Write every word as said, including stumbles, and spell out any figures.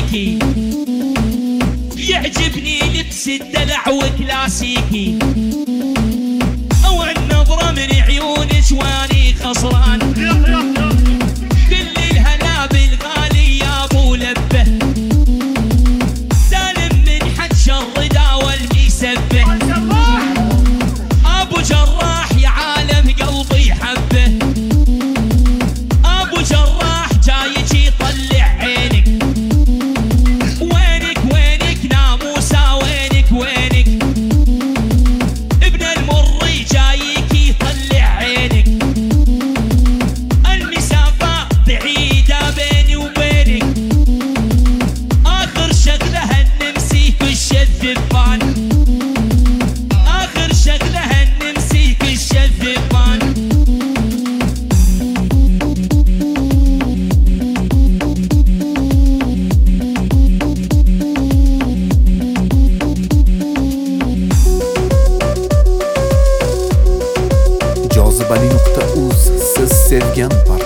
فيكي، يعجبني لبس الدلع وكلاسيكي، او النظرة من عيونك واني خسران، كل الهلا بالغالي يا ابو لبه، سالم من حج الرضا والمسبه، ابو جراح يا عالم قلبي حبه، ابو جراح جايك يطلع عينك، وينك وينك ناموسة وينك وينك، ابن المري جايك يطلع عينك، المسافة بعيدة بيني وبينك، اخر شغلة هنمسيك الشذبان، اخر شغلة هنمسيك الشذبان. Cazibeli nokta uz siz sevgen